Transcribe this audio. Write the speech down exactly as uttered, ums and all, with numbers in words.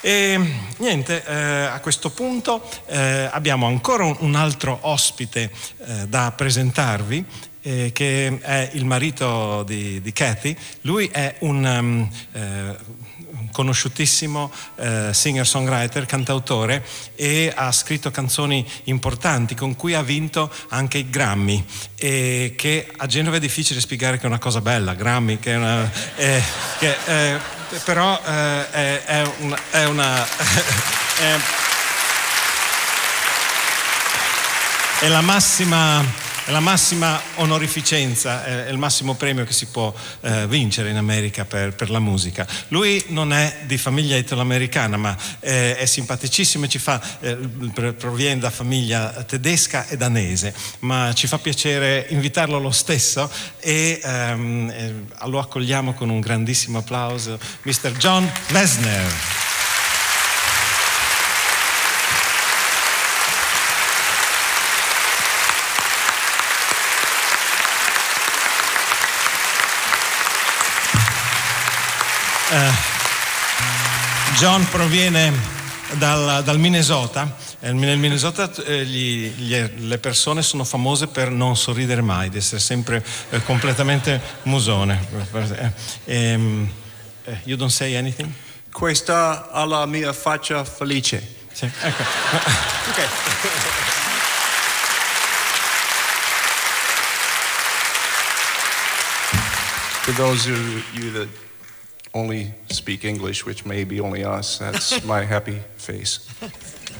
E niente, eh, a questo punto eh, abbiamo ancora un, un altro ospite eh, da presentarvi, eh, che è il marito di, di Kathy. Lui è un um, eh, conosciutissimo eh, singer-songwriter, cantautore, e ha scritto canzoni importanti con cui ha vinto anche i Grammy, e che a Genova è difficile spiegare che è una cosa bella, Grammy, che è una... Eh, che, eh, però eh, è, è una... È una è, è la massima... È la massima onorificenza, è il massimo premio che si può eh, vincere in America per, per la musica. Lui non è di famiglia italo-americana, ma eh, è simpaticissimo e ci fa, eh, proviene da famiglia tedesca e danese, ma ci fa piacere invitarlo lo stesso e ehm, eh, lo accogliamo con un grandissimo applauso, mister Jon Lesner. Uh, John proviene dal, dal Minnesota. Nel Minnesota eh, gli, gli, le persone sono famose per non sorridere mai, di essere sempre eh, completamente musone. Eh, um, uh, you don't say anything? Questa è la mia faccia felice. Sì, ecco. Okay. For those of you that only speak English, which may be only us, that's my happy face.